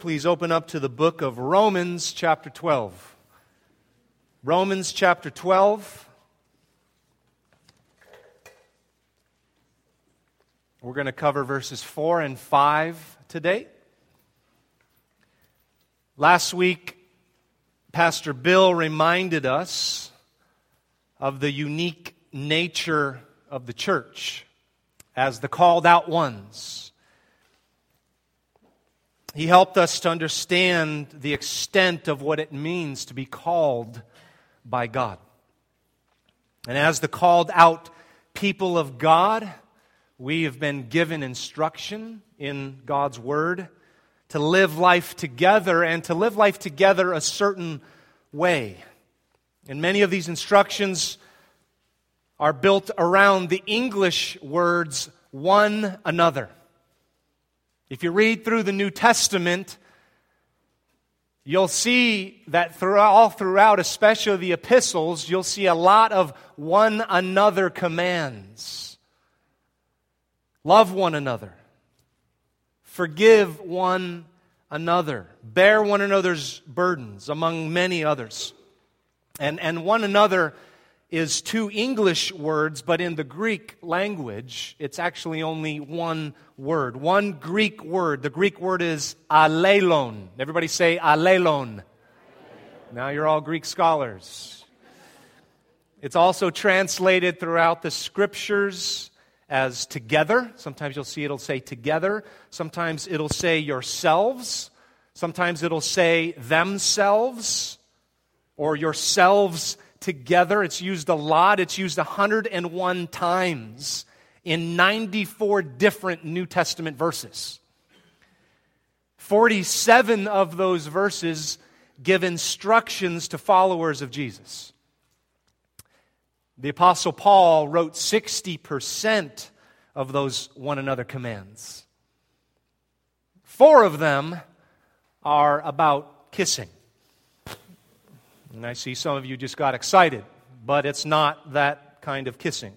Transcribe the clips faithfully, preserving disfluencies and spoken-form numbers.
Please open up to the book of Romans chapter twelve. Romans chapter twelve. We're going to cover verses four and five today. Last week, Pastor Bill reminded us of the unique nature of the church as the called out ones. He helped us to understand the extent of what it means to be called by God. And as the called out people of God, we have been given instruction in God's Word to live life together and to live life together a certain way. And many of these instructions are built around the English words one another. If you read through the New Testament, you'll see that throughout, all throughout, especially the epistles, you'll see a lot of one another commands. Love one another. Forgive one another. Bear one another's burdens, among many others. And, and one another is two English words, but in the Greek language, it's actually only one word. One Greek word. The Greek word is allelon. Everybody say allelon. Now you're all Greek scholars. It's also translated throughout the Scriptures as together. Sometimes you'll see it'll say together. Sometimes it'll say yourselves. Sometimes it'll say themselves or yourselves together. It's used a lot. It's used one hundred one times in ninety-four different New Testament verses. forty-seven of those verses give instructions to followers of Jesus. The Apostle Paul wrote sixty percent of those one another commands. Four of them are about kissing. And I see some of you just got excited, but it's not that kind of kissing.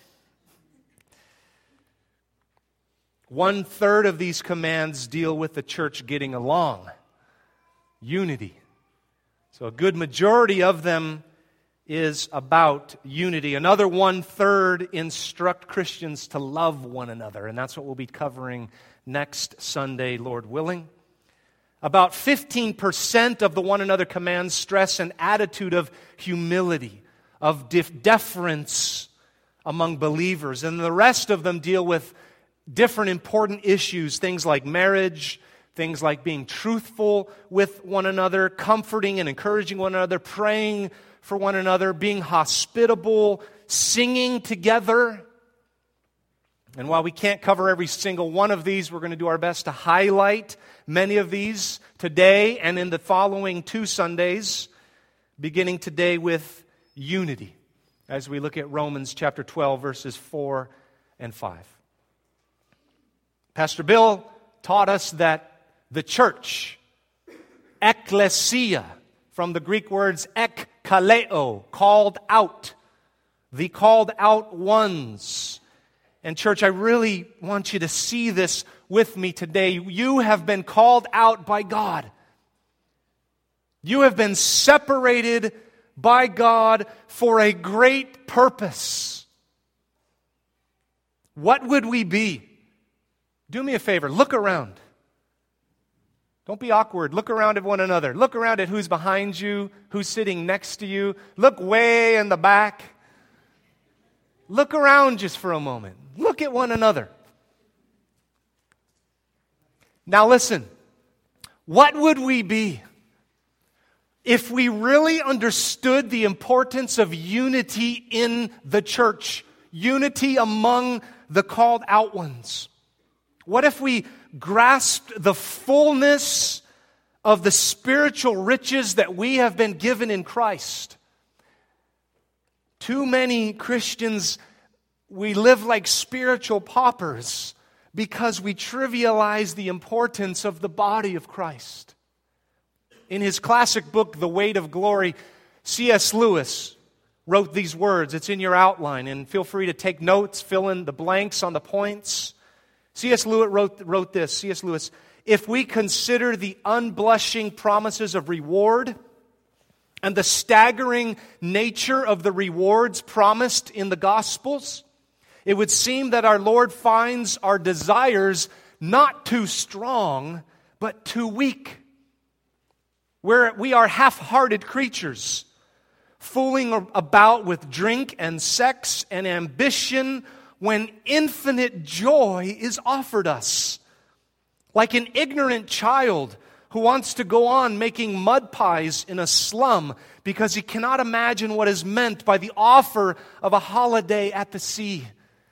One third of these commands deal with the church getting along, unity. So a good majority of them is about unity. Another one third instruct Christians to love one another, and that's what we'll be covering next Sunday, Lord willing. About fifteen percent of the one another commands stress an attitude of humility, of def- deference among believers. And the rest of them deal with different important issues, things like marriage, things like being truthful with one another, comforting and encouraging one another, praying for one another, being hospitable, singing together. And while we can't cover every single one of these, we're going to do our best to highlight many of these today and in the following two Sundays, beginning today with unity, as we look at Romans chapter twelve, verses four and five. Pastor Bill taught us that the church, ekklesia, from the Greek words ekkaleo, called out, the called out ones. And church, I really want you to see this with me today. You have been called out by God. You have been separated by God for a great purpose. What would we be? Do me a favor, look around. Don't be awkward. Look around at one another. Look around at who's behind you, who's sitting next to you. Look way in the back. Look around just for a moment. Look at one another. Now listen, what would we be if we really understood the importance of unity in the church, unity among the called out ones? What if we grasped the fullness of the spiritual riches that we have been given in Christ? Too many Christians, we live like spiritual paupers because we trivialize the importance of the body of Christ. In his classic book, The Weight of Glory, C S Lewis wrote these words. It's in your outline, and feel free to take notes, fill in the blanks on the points. C S Lewis wrote, wrote this. C S Lewis, if we consider the unblushing promises of reward and the staggering nature of the rewards promised in the Gospels, it would seem that our Lord finds our desires not too strong, but too weak. We're, we are half-hearted creatures, fooling about with drink and sex and ambition when infinite joy is offered us. Like an ignorant child who wants to go on making mud pies in a slum because he cannot imagine what is meant by the offer of a holiday at the sea.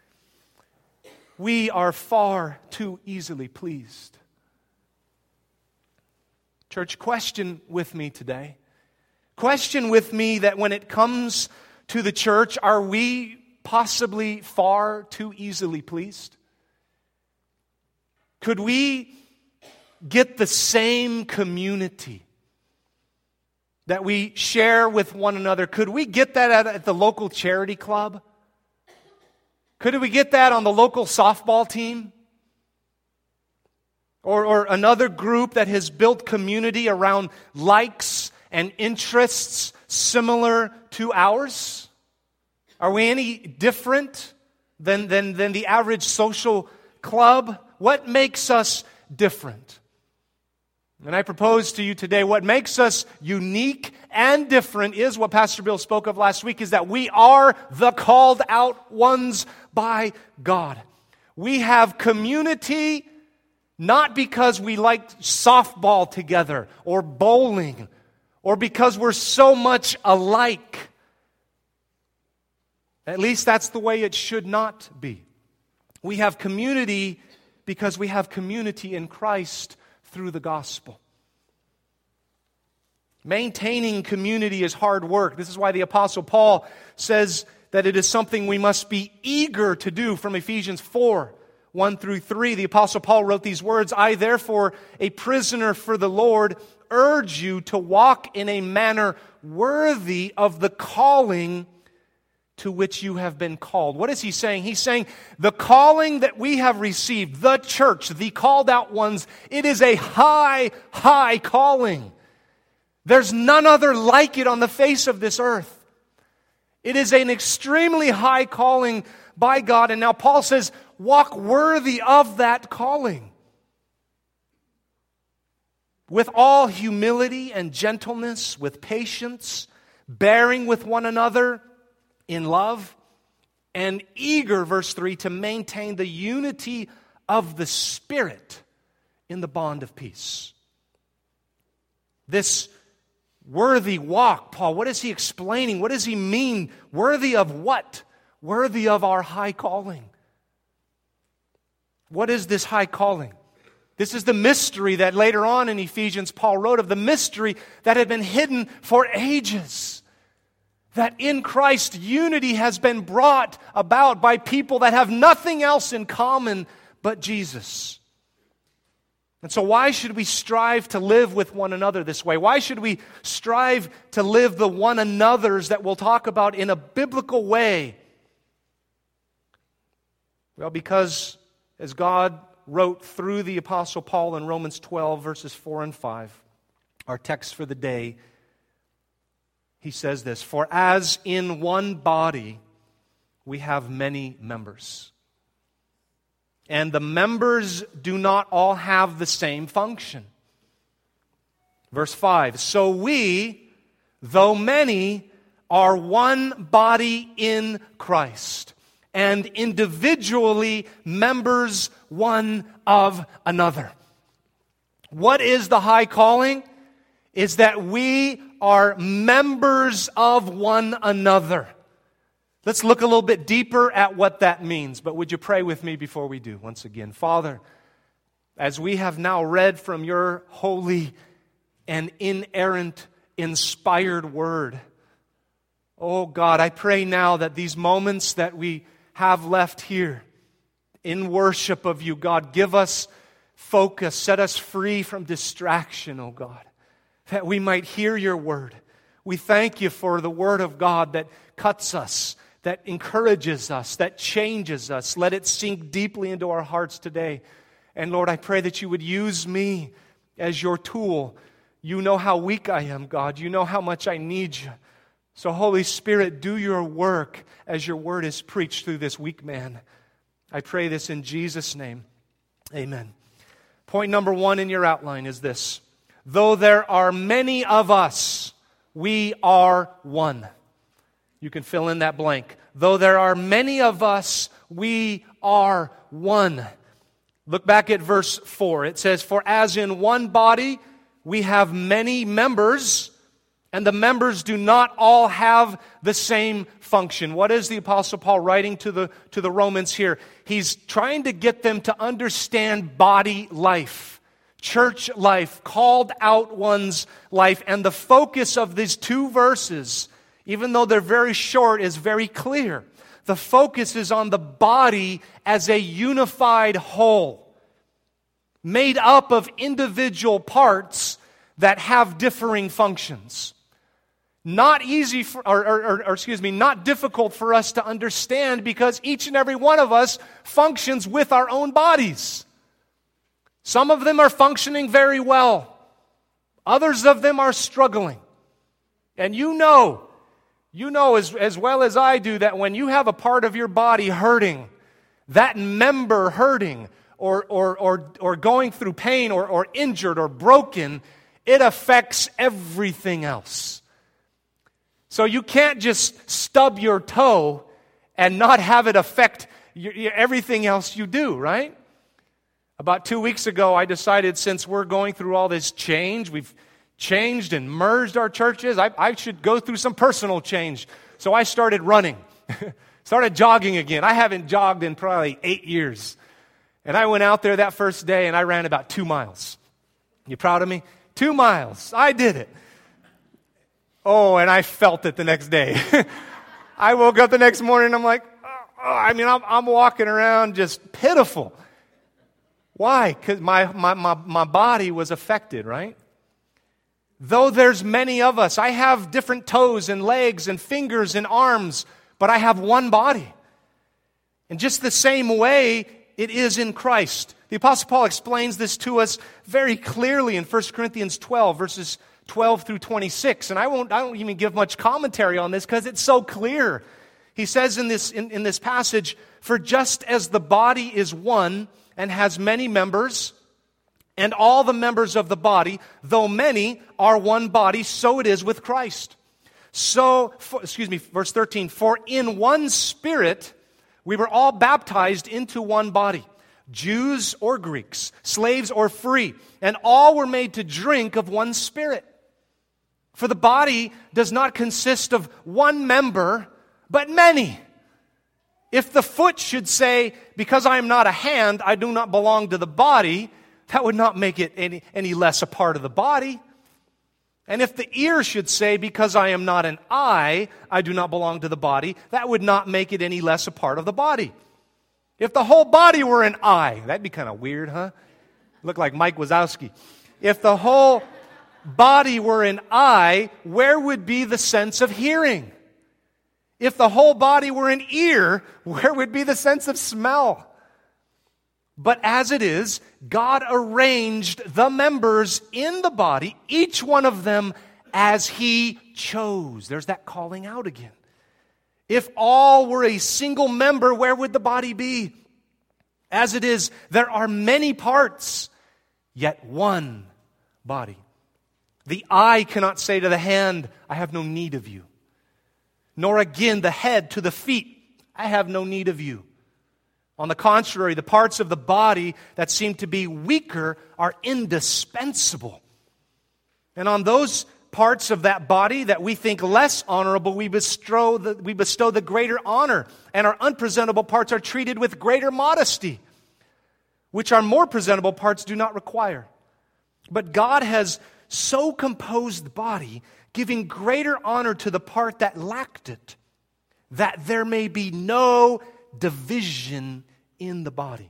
We are far too easily pleased. Church, question with me today. Question with me that when it comes to the church, are we possibly far too easily pleased? Could we get the same community that we share with one another? Could we get that at, at the local charity club? Could we get that on the local softball team? Or, or another group that has built community around likes and interests similar to ours? Are we any different than, than, than the average social club? What makes us different? And I propose to you today, what makes us unique and different is what Pastor Bill spoke of last week, is that we are the called out ones by God. We have community not because we like softball together or bowling or because we're so much alike. At least that's the way it should not be. We have community because we have community in Christ through the gospel. Maintaining community is hard work. This is why the Apostle Paul says that it is something we must be eager to do from Ephesians four, one through three. The Apostle Paul wrote these words, I therefore, a prisoner for the Lord, urge you to walk in a manner worthy of the calling to which you have been called. What is he saying? He's saying the calling that we have received, the church, the called out ones, it is a high, high calling. There's none other like it on the face of this earth. It is an extremely high calling by God. And now Paul says, walk worthy of that calling. With all humility and gentleness, with patience, bearing with one another in love, and eager, verse three, to maintain the unity of the Spirit in the bond of peace. This worthy walk, Paul, what is he explaining? What does he mean? Worthy of what? Worthy of our high calling. What is this high calling? This is the mystery that later on in Ephesians Paul wrote of, the mystery that had been hidden for ages. That in Christ unity has been brought about by people that have nothing else in common but Jesus. And so why should we strive to live with one another this way? Why should we strive to live the one another's that we'll talk about in a biblical way? Well, because as God wrote through the Apostle Paul in Romans twelve, verses four and five, our text for the day, he says this, for as in one body we have many members, and the members do not all have the same function. Verse five, so we, though many, are one body in Christ, and individually members one of another. What is the high calling? Is that we are members of one another. Let's look a little bit deeper at what that means. But would you pray with me before we do? Once again, Father, as we have now read from your holy and inerrant, inspired word, oh God, I pray now that these moments that we have left here in worship of you, God, give us focus, set us free from distraction, oh God, that we might hear your word. We thank you for the word of God that cuts us, that encourages us, that changes us. Let it sink deeply into our hearts today. And Lord, I pray that you would use me as your tool. You know how weak I am, God. You know how much I need you. So Holy Spirit, do your work as your word is preached through this weak man. I pray this in Jesus' name. Amen. Point number one in your outline is this. Though there are many of us, we are one. You can fill in that blank. Though there are many of us, we are one. Look back at verse four. It says, for as in one body we have many members, and the members do not all have the same function. What is the Apostle Paul writing to the, to the Romans here? He's trying to get them to understand body life, church life, called out one's life. And the focus of these two verses, even though they're very short, is very clear. The focus is on the body as a unified whole, made up of individual parts that have differing functions. Not easy, for, or, or, or excuse me, not difficult for us to understand because each and every one of us functions with our own bodies. Some of them are functioning very well. Others of them are struggling. And you know, you know as, as well as I do that when you have a part of your body hurting, that member hurting or, or, or, or going through pain or, or injured or broken, it affects everything else. So you can't just stub your toe and not have it affect your, your, everything else you do, right? About two weeks ago, I decided since we're going through all this change, we've changed and merged our churches, I, I should go through some personal change. So I started running, started jogging again. I haven't jogged in probably eight years. And I went out there that first day and I ran about two miles. You proud of me? Two miles. I did it. Oh, and I felt it the next day. I woke up the next morning and I'm like, oh, I mean, I'm, I'm walking around just pitiful. Why? Because my, my, my, my body was affected, right? Though there's many of us, I have different toes and legs and fingers and arms, but I have one body. And just the same way it is in Christ. The Apostle Paul explains this to us very clearly in First Corinthians twelve, verses twelve through twenty-six. And I won't, I don't even give much commentary on this because it's so clear. He says in this, in, in this passage, for just as the body is one and has many members, and all the members of the body, though many, are one body, so it is with Christ. So, for, excuse me, verse thirteen, for in one Spirit we were all baptized into one body, Jews or Greeks, slaves or free, and all were made to drink of one Spirit. For the body does not consist of one member, but many. If the foot should say, because I am not a hand, I do not belong to the body, that would not make it any, any less a part of the body. And if the ear should say, because I am not an eye, I do not belong to the body, that would not make it any less a part of the body. If the whole body were an eye, that'd be kind of weird, huh? Look like Mike Wazowski. If the whole body were an eye, where would be the sense of hearing? If the whole body were an ear, where would be the sense of smell? But as it is, God arranged the members in the body, each one of them as He chose. There's that calling out again. If all were a single member, where would the body be? As it is, there are many parts, yet one body. The eye cannot say to the hand, I have no need of you. Nor again the head to the feet, I have no need of you. On the contrary, the parts of the body that seem to be weaker are indispensable. And on those parts of that body that we think less honorable, we bestow the, we bestow the greater honor. And our unpresentable parts are treated with greater modesty, which our more presentable parts do not require. But God has so composed the body, giving greater honor to the part that lacked it, that there may be no division in the body,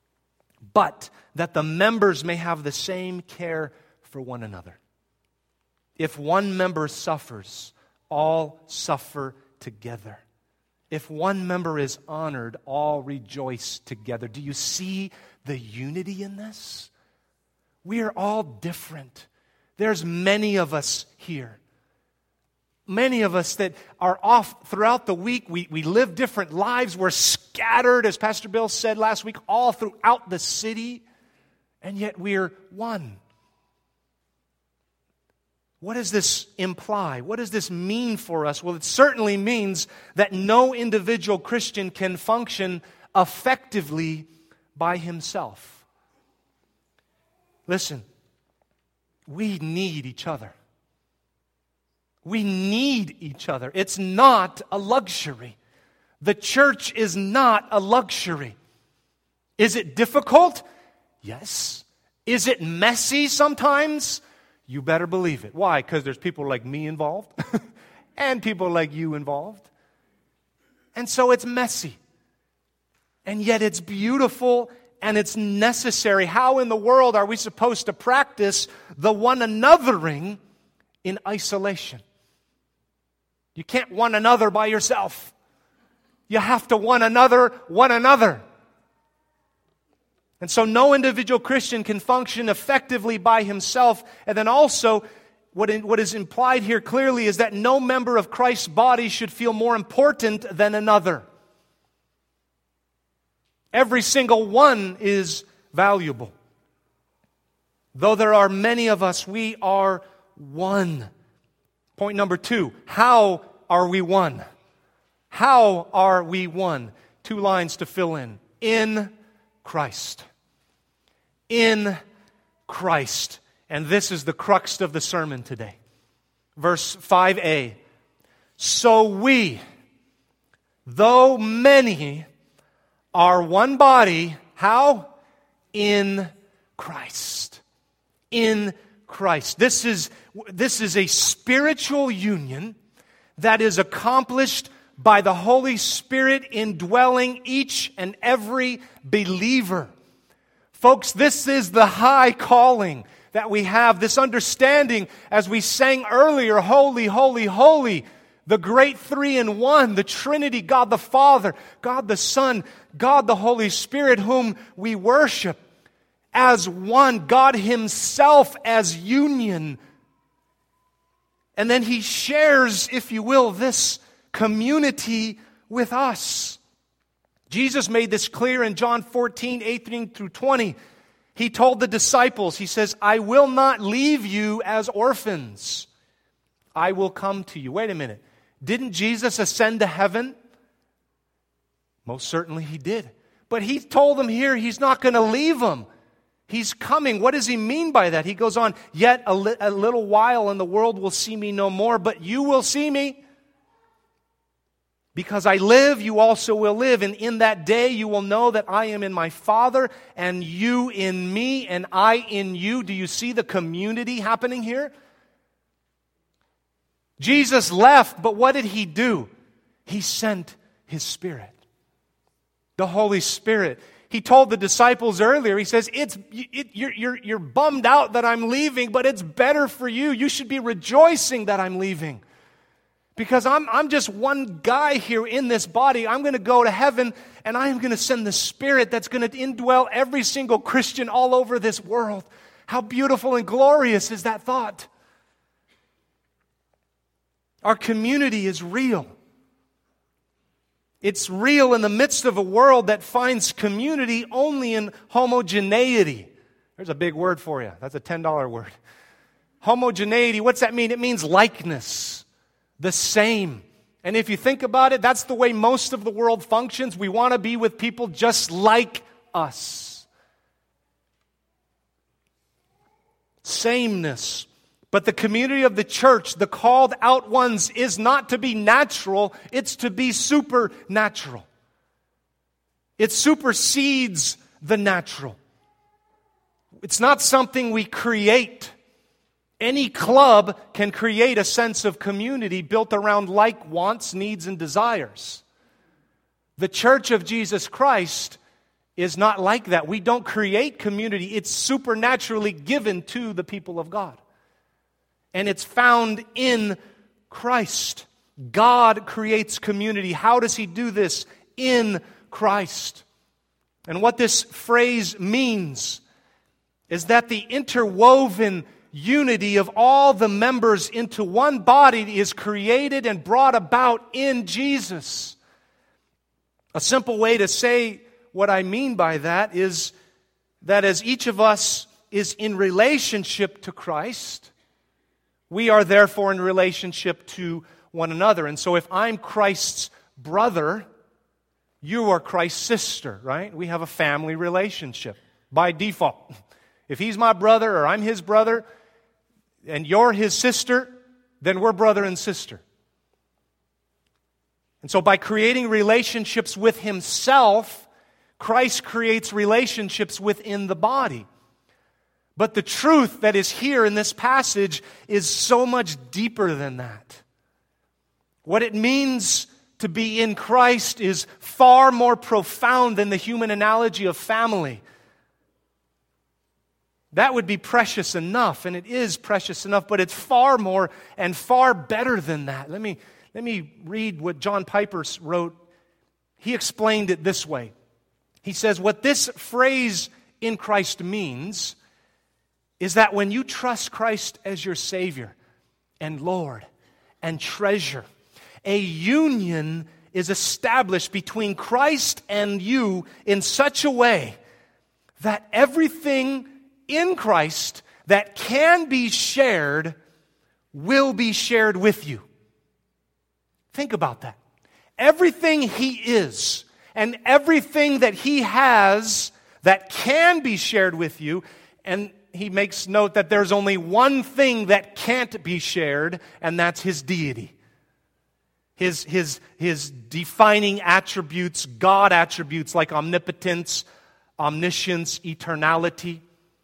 but that the members may have the same care for one another. If one member suffers, all suffer together. If one member is honored, all rejoice together. Do you see the unity in this? We are all different. There's many of us here. Many of us that are off throughout the week. We, we live different lives. We're scattered, as Pastor Bill said last week, all throughout the city. And yet we're one. What does this imply? What does this mean for us? Well, it certainly means that no individual Christian can function effectively by himself. Listen, we need each other. We need each other. It's not a luxury. The church is not a luxury. Is it difficult? Yes. Is it messy sometimes? You better believe it. Why? Because there's people like me involved and people like you involved. And so it's messy. And yet it's beautiful and it's necessary. How in the world are we supposed to practice the one anothering in isolation? You can't one another by yourself. You have to one another, one another. And so no individual Christian can function effectively by himself. And then also, what, in, what is implied here clearly is that no member of Christ's body should feel more important than another. Every single one is valuable. Though there are many of us, we are one. Point number two, how are we one? How are we one? Two lines to fill in. In Christ. In Christ. And this is the crux of the sermon today. Verse five a. So we, though many, are one body. How? In Christ. In Christ. This is, this is a spiritual union that is accomplished by the Holy Spirit indwelling each and every believer. Folks, this is the high calling that we have, this understanding as we sang earlier, holy, holy, holy, the great three in one, the Trinity, God the Father, God the Son, God the Holy Spirit, whom we worship as one, God Himself as union. And then He shares, if you will, this community with us. Jesus made this clear in John fourteen, eighteen through twenty. He told the disciples, He says, I will not leave you as orphans. I will come to you. Wait a minute. Didn't Jesus ascend to heaven? Most certainly He did. But He told them here He's not going to leave them. He's coming. What does He mean by that? He goes on, yet a, li- a little while and the world will see me no more, but you will see me. Because I live, you also will live. And in that day you will know that I am in my Father, and you in me, and I in you. Do you see the community happening here? Jesus left, but what did He do? He sent His Spirit. The Holy Spirit. He told the disciples earlier, He says, it's, it, you're, you're, you're bummed out that I'm leaving, but it's better for you. You should be rejoicing that I'm leaving. Because I'm, I'm just one guy here in this body. I'm going to go to heaven, and I'm going to send the Spirit that's going to indwell every single Christian all over this world. How beautiful and glorious is that thought? Our community is real. It's real in the midst of a world that finds community only in homogeneity. There's a big word for you. That's a ten dollar word. Homogeneity, what's that mean? It means likeness, the same. And if you think about it, that's the way most of the world functions. We want to be with people just like us. Sameness. But the community of the church, the called out ones, is not to be natural, it's to be supernatural. It supersedes the natural. It's not something we create. Any club can create a sense of community built around like wants, needs, and desires. The Church of Jesus Christ is not like that. We don't create community. It's supernaturally given to the people of God. And it's found in Christ. God creates community. How does He do this? In Christ. And what this phrase means is that the interwoven unity of all the members into one body is created and brought about in Jesus. A simple way to say what I mean by that is that as each of us is in relationship to Christ, we are therefore in relationship to one another. And so if I'm Christ's brother, you are Christ's sister, right? We have a family relationship by default. If he's my brother or I'm his brother and you're his sister, then we're brother and sister. And so by creating relationships with Himself, Christ creates relationships within the body. But the truth that is here in this passage is so much deeper than that. What it means to be in Christ is far more profound than the human analogy of family. That would be precious enough, and it is precious enough, but it's far more and far better than that. Let me, let me read what John Piper wrote. He explained it this way. He says, what this phrase in Christ means is that when you trust Christ as your Savior and Lord and treasure, a union is established between Christ and you in such a way that everything in Christ that can be shared will be shared with you. Think about that. Everything He is and everything that He has that can be shared with you, and he makes note that there's only one thing that can't be shared, and that's His deity. His, his, his defining attributes, God attributes like omnipotence, omniscience, eternality.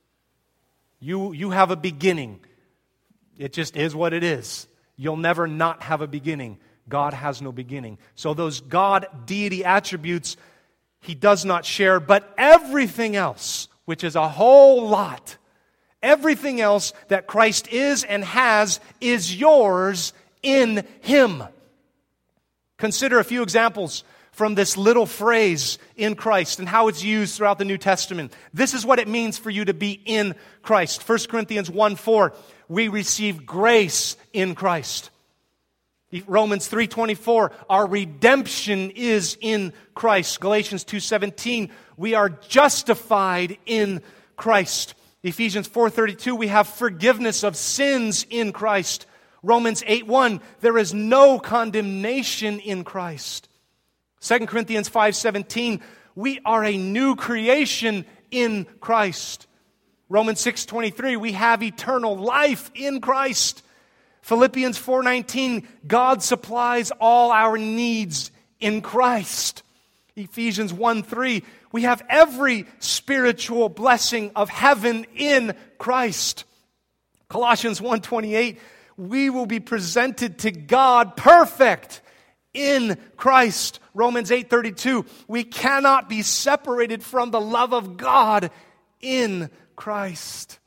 You, you have a beginning. It just is what it is. You'll never not have a beginning. God has no beginning. So those God deity attributes He does not share, but everything else, which is a whole lot, everything else that Christ is and has is yours in Him. Consider a few examples from this little phrase, in Christ, and how it's used throughout the New Testament. This is what it means for you to be in Christ. First Corinthians one four, we receive grace in Christ. Romans three twenty-four, our redemption is in Christ. Galatians two seventeen, we are justified in Christ. Ephesians four thirty-two, we have forgiveness of sins in Christ. Romans eight one, there is no condemnation in Christ. Second Corinthians five seventeen, we are a new creation in Christ. Romans six twenty-three, we have eternal life in Christ. Philippians four nineteen, God supplies all our needs in Christ. Ephesians one three, we have every spiritual blessing of heaven in Christ. Colossians one twenty-eight, we will be presented to God perfect in Christ. Romans eight thirty-two, we cannot be separated from the love of God in Christ.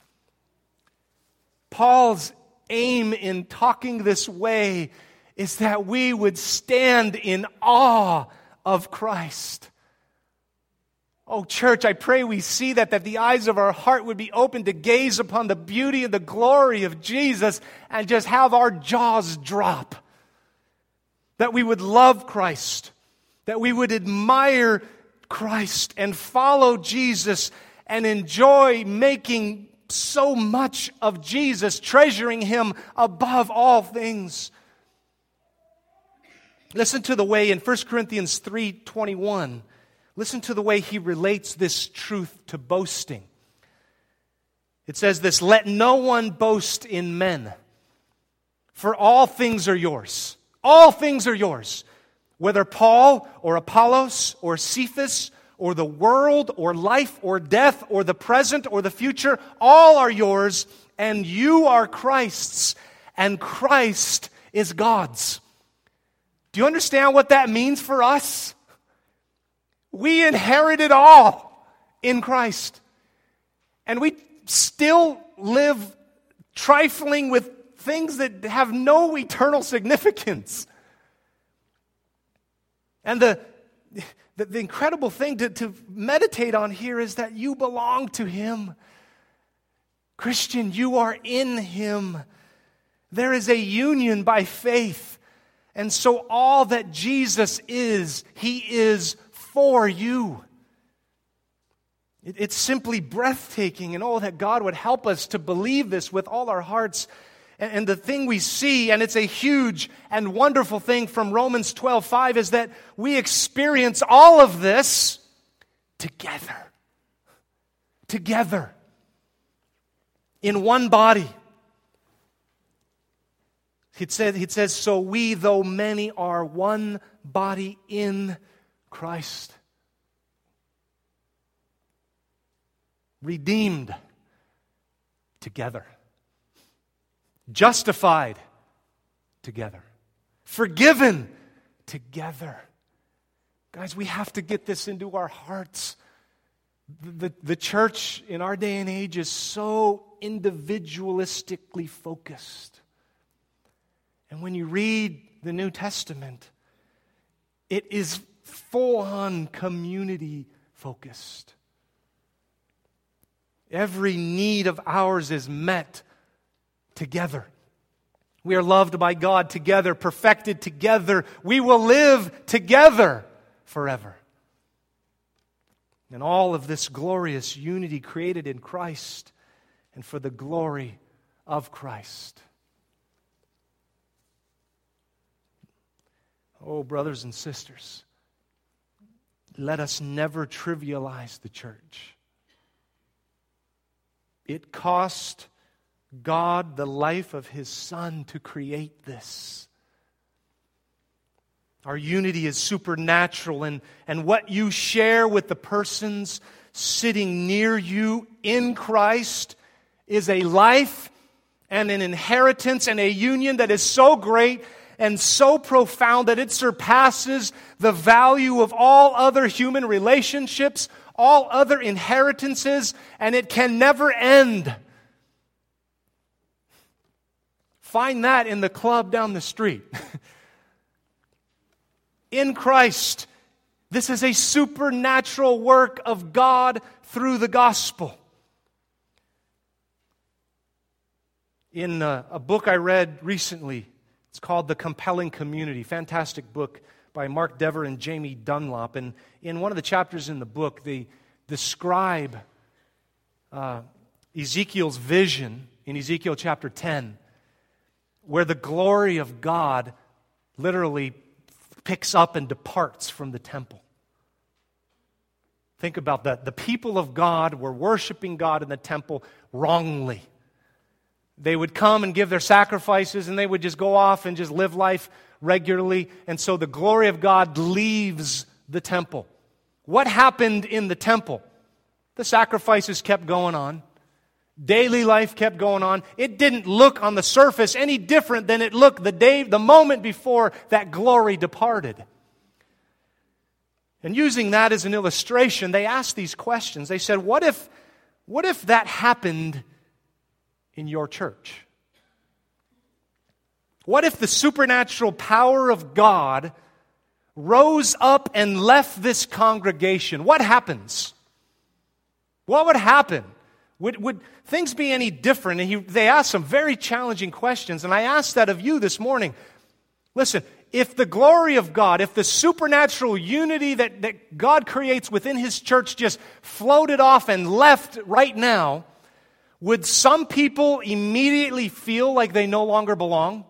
Paul's aim in talking this way is that we would stand in awe of Christ. Oh, church, I pray we see that, that the eyes of our heart would be open to gaze upon the beauty and the glory of Jesus and just have our jaws drop. That we would love Christ, that we would admire Christ and follow Jesus and enjoy making so much of Jesus, treasuring Him above all things. Listen to the way in First Corinthians three twenty-one, listen to the way he relates this truth to boasting. It says this, let no one boast in men, for all things are yours. All things are yours. Whether Paul or Apollos or Cephas or the world or life or death or the present or the future, all are yours, and you are Christ's, and Christ is God's. Do you understand what that means for us? We inherit it all in Christ. And we still live trifling with things that have no eternal significance. And the, the, the incredible thing to, to meditate on here is that you belong to Him. Christian, you are in Him. There is a union by faith. And so all that Jesus is, He is for you. It, it's simply breathtaking, and oh, that God would help us to believe this with all our hearts. And, and the thing we see, and it's a huge and wonderful thing from Romans twelve five, is that we experience all of this together. Together. In one body. He said, he says, so we, though many, are one body in Christ. Redeemed together. Justified together. Forgiven together. Guys, we have to get this into our hearts. The, the, the church in our day and age is so individualistically focused. And when you read the New Testament, it is full-on community focused. Every need of ours is met together. We are loved by God together, perfected together. We will live together forever. And all of this glorious unity created in Christ and for the glory of Christ. Oh, brothers and sisters, let us never trivialize the church. It cost God the life of His Son to create this. Our unity is supernatural, and, and what you share with the persons sitting near you in Christ is a life and an inheritance and a union that is so great and so profound that it surpasses the value of all other human relationships, all other inheritances, and it can never end. Find that in the club down the street. In Christ, this is a supernatural work of God through the gospel. In a, a book I read recently, it's called The Compelling Community. Fantastic book by Mark Dever and Jamie Dunlop. And in one of the chapters in the book, they describe uh, Ezekiel's vision in Ezekiel chapter ten, where the glory of God literally picks up and departs from the temple. Think about that. The people of God were worshiping God in the temple wrongly. They would come and give their sacrifices, and they would just go off and just live life regularly. And so the glory of God leaves the temple. What happened in the temple? The sacrifices kept going on. Daily life kept going on. It didn't look on the surface any different than it looked the day, the moment before that glory departed. And using that as an illustration, they asked these questions. They said, what if, what if that happened in your church? What if the supernatural power of God rose up and left this congregation? What happens? What would happen? Would, would things be any different? And he, they asked some very challenging questions, and I asked that of you this morning. Listen, if the glory of God, if the supernatural unity that, that God creates within His church just floated off and left right now, would some people immediately feel like they no longer belong?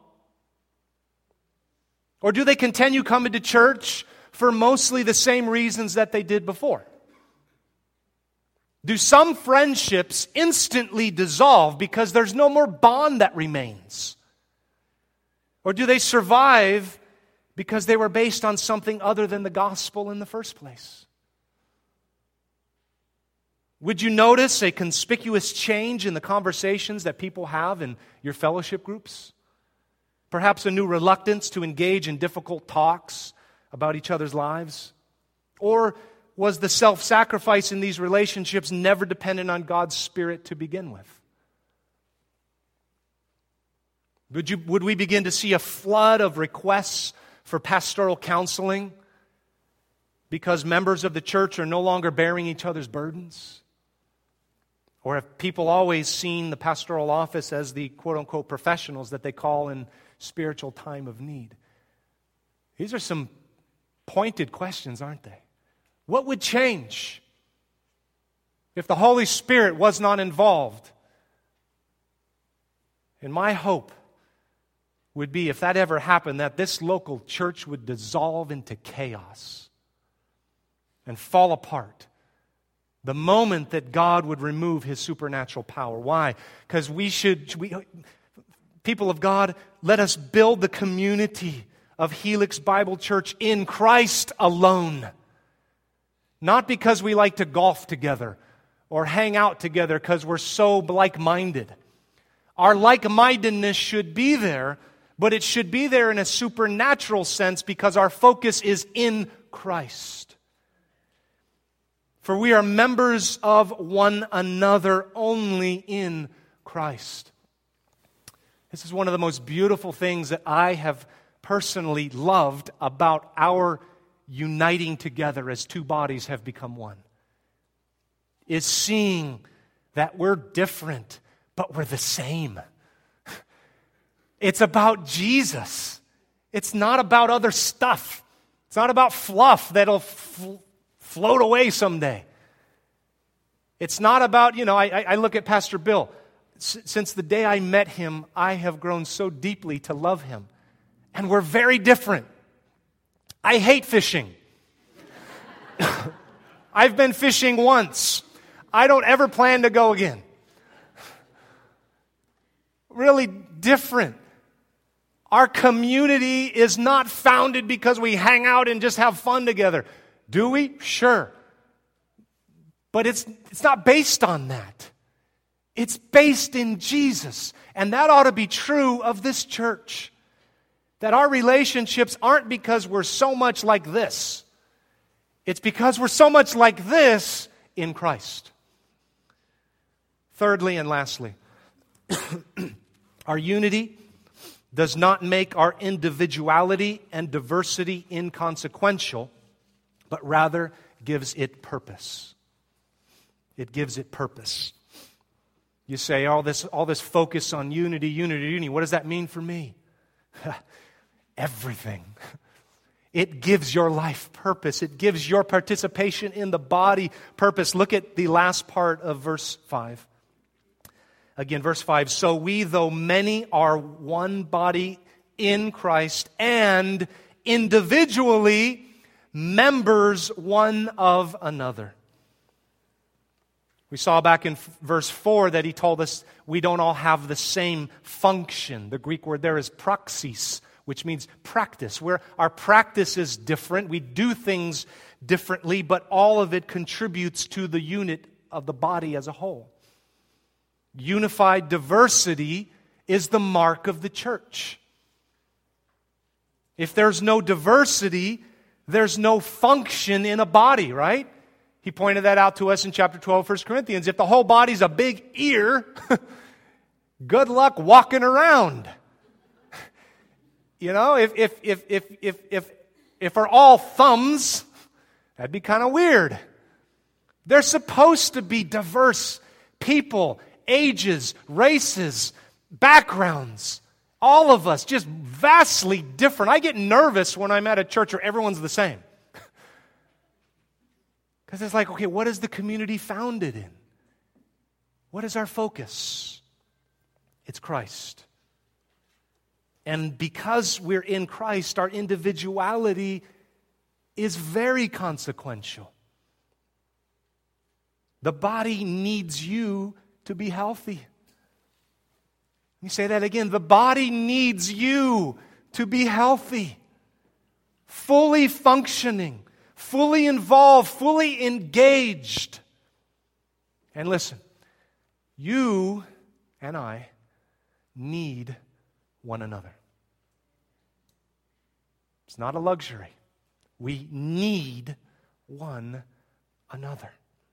Or do they continue coming to church for mostly the same reasons that they did before? Do some friendships instantly dissolve because there's no more bond that remains? Or do they survive because they were based on something other than the gospel in the first place? Would you notice a conspicuous change in the conversations that people have in your fellowship groups? Perhaps a new reluctance to engage in difficult talks about each other's lives? Or was the self-sacrifice in these relationships never dependent on God's Spirit to begin with? Would you, would we begin to see a flood of requests for pastoral counseling because members of the church are no longer bearing each other's burdens? Or have people always seen the pastoral office as the quote-unquote professionals that they call in spiritual time of need? These are some pointed questions, aren't they? What would change if the Holy Spirit was not involved? And my hope would be, if that ever happened, that this local church would dissolve into chaos and fall apart the moment that God would remove His supernatural power. Why? Because we should, we, people of God, let us build the community of Helix Bible Church in Christ alone. Not because we like to golf together or hang out together because we're so like-minded. Our like-mindedness should be there, but it should be there in a supernatural sense because our focus is in Christ. For we are members of one another only in Christ. This is one of the most beautiful things that I have personally loved about our uniting together as two bodies have become one. Is seeing that we're different, but we're the same. It's about Jesus. It's not about other stuff. It's not about fluff that'll fl- float away someday. It's not about, you know, I, I look at Pastor Bill. S- since the day I met him, I have grown so deeply to love him. And we're very different. I hate fishing. I've been fishing once. I don't ever plan to go again. Really different. Our community is not founded because we hang out and just have fun together. Do we? Sure. But it's it's not based on that. It's based in Jesus. And that ought to be true of this church. That our relationships aren't because we're so much like this. It's because we're so much like this in Christ. Thirdly and lastly, our unity does not make our individuality and diversity inconsequential, but rather gives it purpose. It gives it purpose. You say, all this, all this focus on unity, unity, unity, what does that mean for me? Everything. It gives your life purpose. It gives your participation in the body purpose. Look at the last part of verse five. Again, verse five. So we, though many, are one body in Christ and individually members one of another. We saw back in verse four that he told us we don't all have the same function. The Greek word there is praxis, which means practice. Where our practice is different. We do things differently, but all of it contributes to the unit of the body as a whole. Unified diversity is the mark of the church. If there's no diversity, there's no function in a body, right? He pointed that out to us in chapter twelve, First Corinthians. If the whole body's a big ear, good luck walking around. You know, if if if if if if if we're all thumbs, that'd be kind of weird. They're supposed to be diverse people, ages, races, backgrounds. All of us, just vastly different. I get nervous when I'm at a church where everyone's the same. Because it's like, okay, what is the community founded in? What is our focus? It's Christ. And because we're in Christ, our individuality is very consequential. The body needs you to be healthy. Let me say that again. The body needs you to be healthy, fully functioning, fully involved, fully engaged. And listen, you and I need one another. It's not a luxury. We need one another.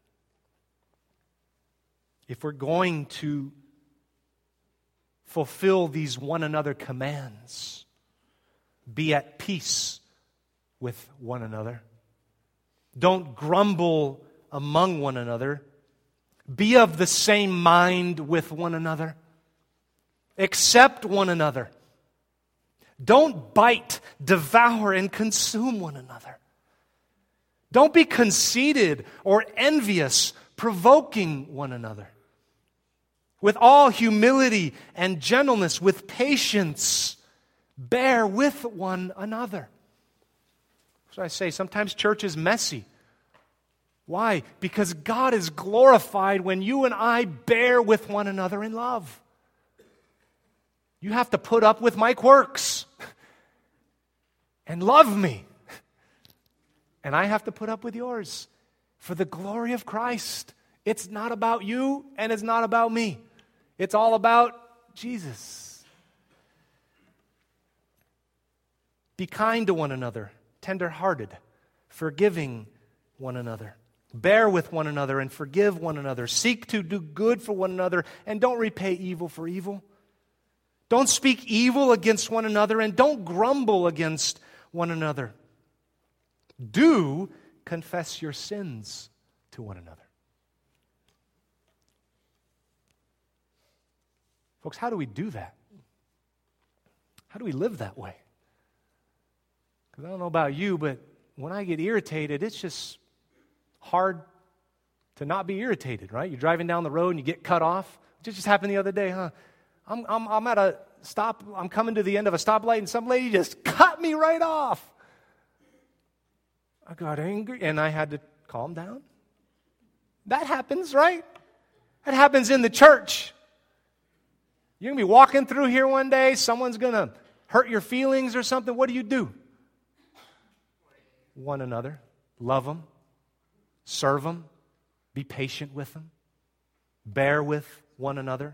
If we're going to fulfill these one another commands, be at peace with one another, Don't grumble among one another. Be of the same mind with one another. Accept one another. Don't bite, devour, and consume one another. Don't be conceited or envious, provoking one another. With all humility and gentleness, with patience, bear with one another. So I say, sometimes church is messy. Why? Because God is glorified when you and I bear with one another in love. You have to put up with my quirks and love me. And I have to put up with yours for the glory of Christ. It's not about you and it's not about me. It's all about Jesus. Be kind to one another, tender-hearted, forgiving one another. Bear with one another and forgive one another. Seek to do good for one another and don't repay evil for evil. Don't speak evil against one another and don't grumble against one another. Do confess your sins to one another. Folks, how do we do that? How do we live that way? Because I don't know about you, but when I get irritated, it's just hard to not be irritated, right? You're driving down the road and you get cut off. It just happened the other day, huh? I'm, I'm, I'm at a stop, I'm coming to the end of a stoplight and some lady just cut me right off. I got angry and I had to calm down. That happens, right? That happens in the church. You're going to be walking through here one day, someone's going to hurt your feelings or something. What do you do? One another. Love them. Serve them. Be patient with them. Bear with one another.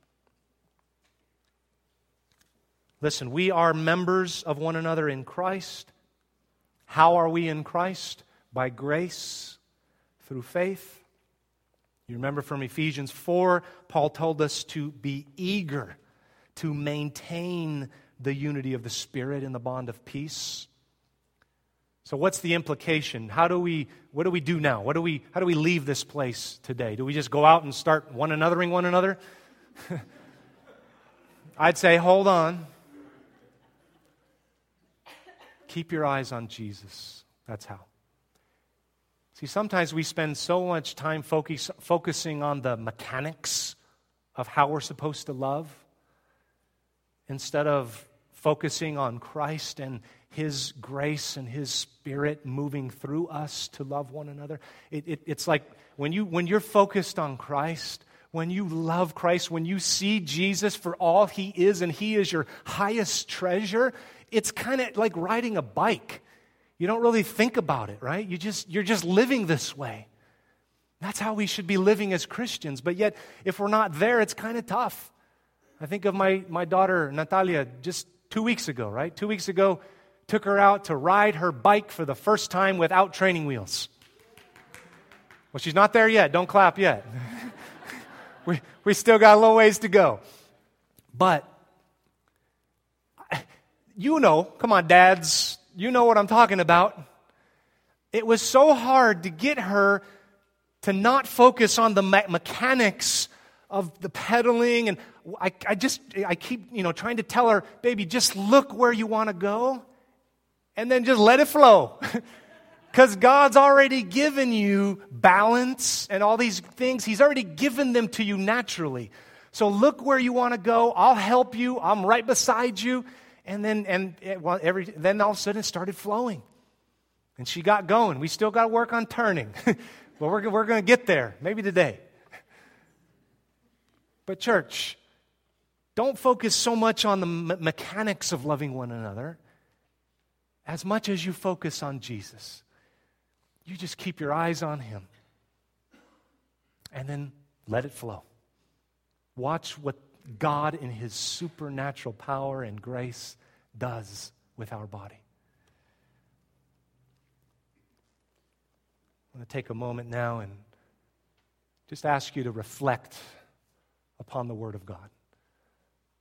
Listen, we are members of one another in Christ. How are we in Christ? By grace, through faith. You remember from Ephesians four, Paul told us to be eager to maintain the unity of the Spirit in the bond of peace. So what's the implication? How do we, what do we do now? What do we, how do we leave this place today? Do we just go out and start one anothering one another? I'd say, hold on. Keep your eyes on Jesus. That's how. See, sometimes we spend so much time focus, focusing on the mechanics of how we're supposed to love instead of focusing on Christ and His grace and His Spirit moving through us to love one another. It, it, it's like when, you, when you're focused on Christ, when you love Christ, when you see Jesus for all He is and He is your highest treasure, it's kind of like riding a bike. You don't really think about it, right? You just, you're just living this way. That's how we should be living as Christians. But yet, if we're not there, it's kind of tough. I think of my, my daughter, Natalia, just two weeks ago, right? Two weeks ago, took her out to ride her bike for the first time without training wheels. Well, she's not there yet. Don't clap yet. we, we still got a little ways to go. But, you know, come on, dads, you know what I'm talking about. It was so hard to get her to not focus on the me- mechanics of the pedaling. And I, I just, I keep, you know, trying to tell her, baby, just look where you want to go and then just let it flow. Because God's already given you balance and all these things. He's already given them to you naturally. So look where you want to go. I'll help you. I'm right beside you. And then, and well, every then all of a sudden it started flowing, and she got going. We still got to work on turning, but we're we're going to get there. Maybe today. But church, don't focus so much on the me- mechanics of loving one another, as much as you focus on Jesus. You just keep your eyes on Him, and then let it flow. Watch what God in His supernatural power and grace does with our body. I'm going to take a moment now and just ask you to reflect upon the Word of God.